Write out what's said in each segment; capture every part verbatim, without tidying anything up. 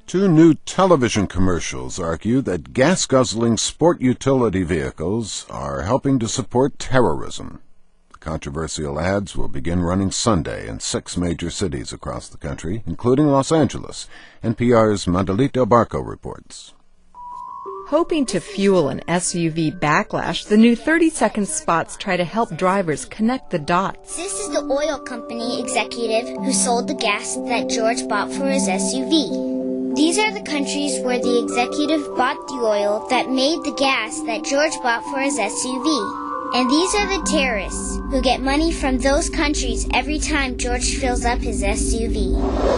Two new television commercials argue that gas-guzzling sport utility vehicles are helping to support terrorism. The controversial ads will begin running Sunday in six major cities across the country, including Los Angeles. N P R's Mandalit Del Barco reports. Hoping to fuel an S U V backlash, the new thirty-second spots try to help drivers connect the dots. This is the oil company executive who sold the gas that George bought for his S U V. These are the countries where the executive bought the oil that made the gas that George bought for his S U V. And these are the terrorists who get money from those countries every time George fills up his S U V.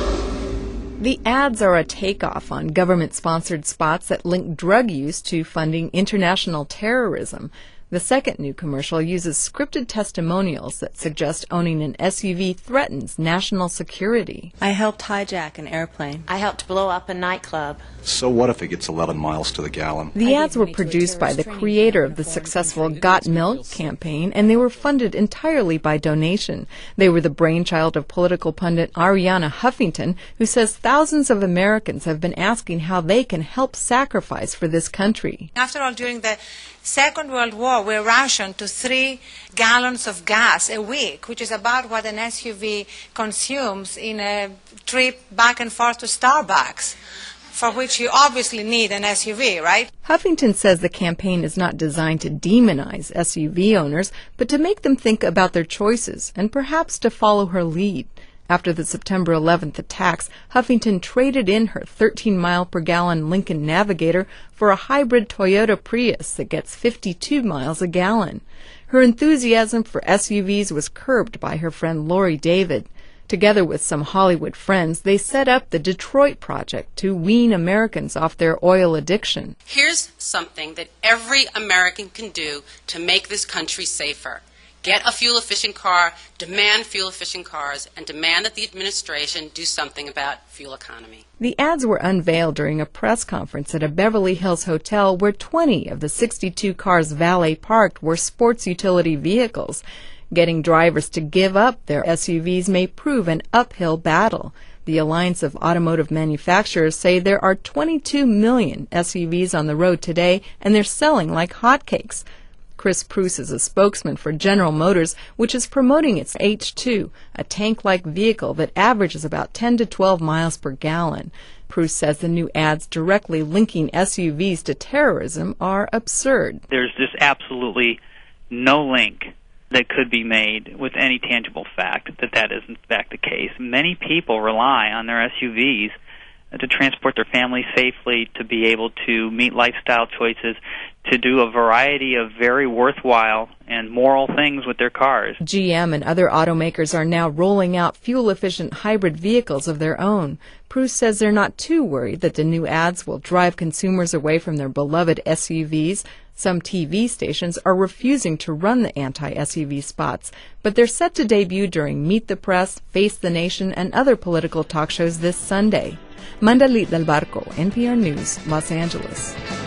The ads are a takeoff on government-sponsored spots that link drug use to funding international terrorism. The second new commercial uses scripted testimonials that suggest owning an S U V threatens national security. I helped hijack an airplane. I helped blow up a nightclub. So what if it gets eleven miles to the gallon? The ads were produced by the creator of the successful Got Milk campaign, and they were funded entirely by donation. They were the brainchild of political pundit Arianna Huffington, who says thousands of Americans have been asking how they can help sacrifice for this country. After all, during the Second World War, we rationed to three gallons of gas a week, which is about what an S U V consumes in a trip back and forth to Starbucks, for which you obviously need an S U V, right? Huffington says the campaign is not designed to demonize S U V owners, but to make them think about their choices and perhaps to follow her lead. After the September eleventh attacks, Huffington traded in her thirteen mile per gallon Lincoln Navigator for a hybrid Toyota Prius that gets fifty-two miles a gallon. Her enthusiasm for S U Vs was curbed by her friend Lori David. Together with some Hollywood friends, they set up the Detroit Project to wean Americans off their oil addiction. Here's something that every American can do to make this country safer. Get a fuel-efficient car, demand fuel-efficient cars, and demand that the administration do something about fuel economy. The ads were unveiled during a press conference at a Beverly Hills hotel where twenty of the sixty-two cars valet parked were sports utility vehicles. Getting drivers to give up their S U Vs may prove an uphill battle. The Alliance of Automotive Manufacturers say there are twenty-two million S U Vs on the road today, and they're selling like hotcakes. Chris Preuss is a spokesman for General Motors, which is promoting its H two, a tank-like vehicle that averages about ten to twelve miles per gallon. Preuss says the new ads directly linking S U Vs to terrorism are absurd. There's just absolutely no link that could be made with any tangible fact that that is in fact the case. Many people rely on their S U Vs to transport their families safely, to be able to meet lifestyle choices, to do a variety of very worthwhile and moral things with their cars. G M and other automakers are now rolling out fuel-efficient hybrid vehicles of their own. Preuss says they're not too worried that the new ads will drive consumers away from their beloved S U Vs. Some T V stations are refusing to run the anti-S U V spots, but they're set to debut during Meet the Press, Face the Nation, and other political talk shows this Sunday. Mandalit Del Barco, N P R News, Los Angeles.